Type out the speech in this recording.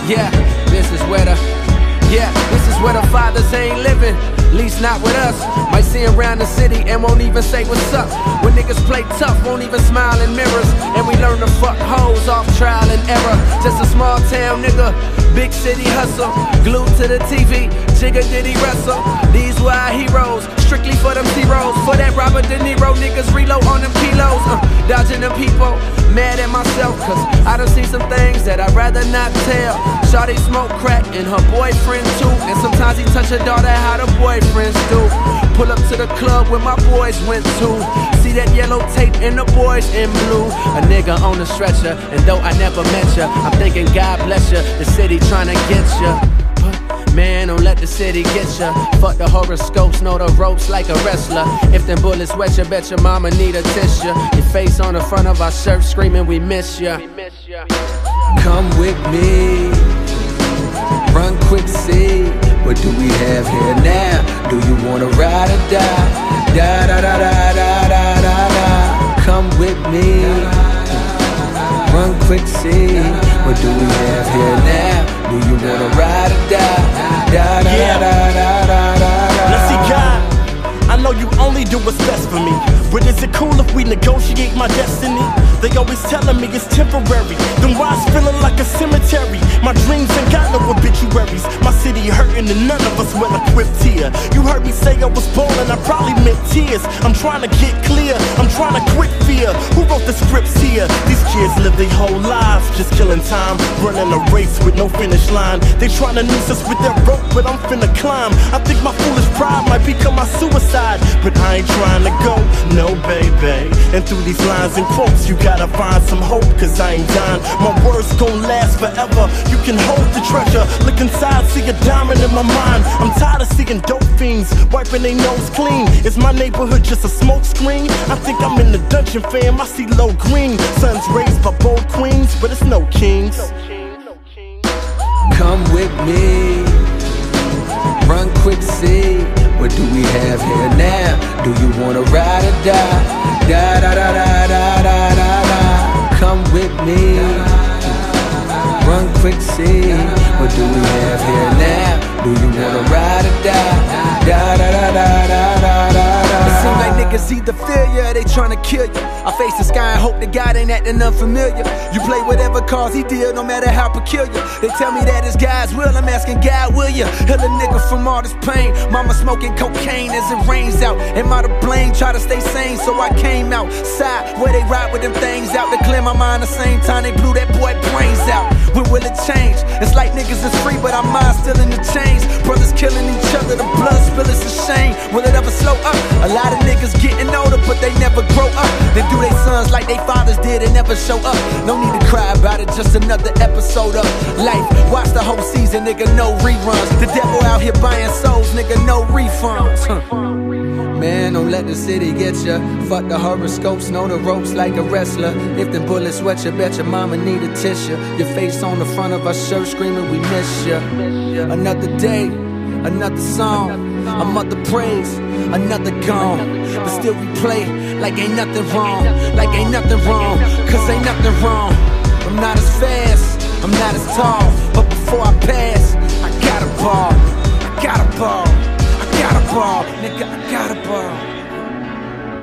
Yeah, this is where the fathers ain't living, least not with us. Might see him around the city and won't even say what's up. When niggas play tough, won't even smile in mirrors. And we learn to fuck hoes off trial and error. Just a small town nigga, big city hustle. Glued to the TV, Jigga did he wrestle. These were our heroes, strictly for them zeros. For that Robert De Niro, niggas reload on them kilos. Dodging them people, mad at myself, cause I done seen some things that I'd rather not tell. Shawty smoke crack and her boyfriend too. And sometimes he touch her daughter how the boyfriends do. Pull up to the club where my boys went to. See that yellow tape and the boys in blue. A nigga on the stretcher, and though I never met ya, I'm thinking God bless ya, the city tryna get ya. Man, don't let the city get ya. Fuck the horoscopes, know the ropes like a wrestler. If them bullets wet ya, bet your mama need a tissue. Your face on the front of our shirt screaming we miss ya. Come with me, run quick, see what do we have here now? Do you wanna ride or die? Da da da da da da da da. Come with me, run quick, see what do we have here now? Do you wanna ride or die? Da da da da da da da. Now see, God, I know you only do what's best for me, but is it cool if we negotiate my destiny? They always telling me it's temporary, then why it's feeling like a cemetery? My dreams ain't got no obituaries. My city hurting and none of us well equipped here. You heard me say I was ballin', I probably meant tears. I'm trying to get clear, I'm trying to quit fear. Who wrote the scripts here? These kids live their whole lives just killing time, running a race with no finish line. They trying to noose us with their rope, but I'm finna climb. I think my foolish pride might become my suicide, but I ain't trying to go, no baby. And through these lines and quotes, you gotta find some hope, cause I ain't dying. My words gon' last forever. You can hold the treasure. Look inside, see a diamond in my mind. I'm tired of seeing dope fiends wiping their nose clean. Is my neighborhood just a smoke screen? I think I'm in the dungeon, fam. I see low green. Sons raised by bold queens, but it's no kings. Come with me, run quick, see what do we have here now? Do you wanna ride or die? Da da da da da da da da. Come with me, run quick, see what do we have here now? Do you wanna ride or die? Da da da da da da da. It seems like niggas either fear ya or they tryna kill you. I face the sky and hope the God ain't acting unfamiliar. You play whatever cause he deal, no matter how peculiar. They tell me that it's God's will, I'm asking God, will ya? Heal a nigga from all this pain. Mama smoking cocaine as it rains out. Am I to blame? Try to stay sane, so I came outside where they ride with them things out to clear my mind. The same time they blew that boy brains out. When will it change? It's like niggas is free, but our minds still in the chains. Brothers killing each other, the blood spill, it's a shame. Will it ever slow up? A lot of niggas getting older, but they never grow up. They do their sons like they fathers did and never show up. No need to cry about it, just another episode of life. Watch the whole season, nigga, no reruns. The devil out here buying souls, nigga, no refunds. Man, don't let the city get ya. Fuck the horoscopes, know the ropes like a wrestler. If the bullets wet ya, bet your mama need a tissue. Your face on the front of our shirt screaming we miss ya. Another day, another song, another praise, another gone. But still we play like ain't nothing wrong, like ain't nothing wrong, cause ain't nothing wrong. I'm not as fast, I'm not as tall, but before I pass, I gotta ball, I gotta ball, I gotta ball, nigga, I gotta ball.